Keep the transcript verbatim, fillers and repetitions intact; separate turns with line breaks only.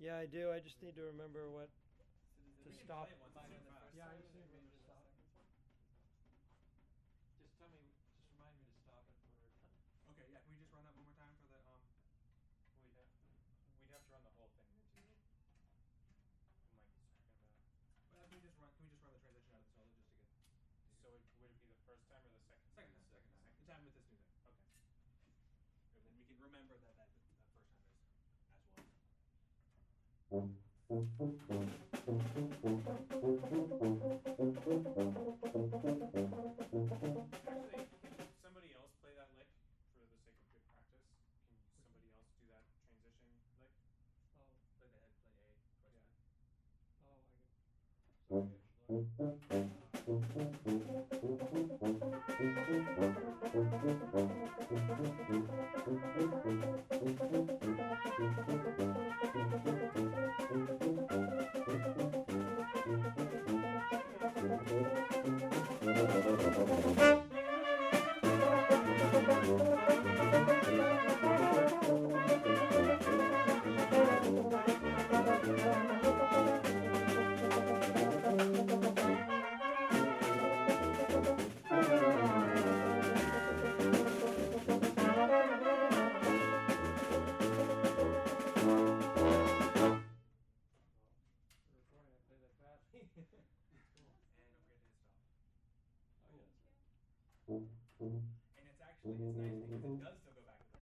Yeah, I do. I just need to remember what
So
to
does it
stop.
play it once it's in fast.
Yeah, I
Or
just
does
need
it
to remember
range
to
for the
stop.
second one? Just tell me, just remind me to stop it when we're done.
Okay, yeah, can we just run that one more time for the um
We'd have we'd have to run the whole thing to do what Mike was talking about.
Well, can we just run can we just run the transition out of the solo just to get
So it would it be the first time or the second time?
Second time, second time. The time with this new thing.
Okay.
And then we can remember that that that first time is as well.
Actually, can somebody else play that lick for the sake of good practice? Can somebody else do that transition lick?
Oh.
Play the head, play A, twice
Yeah.
speed.
Oh, I get
Sorry, I should learn.
Well, for recording I played that badly.
It's cool.
And don't forget to hit stop.
Oh yeah, that's right.
And it's actually it's nice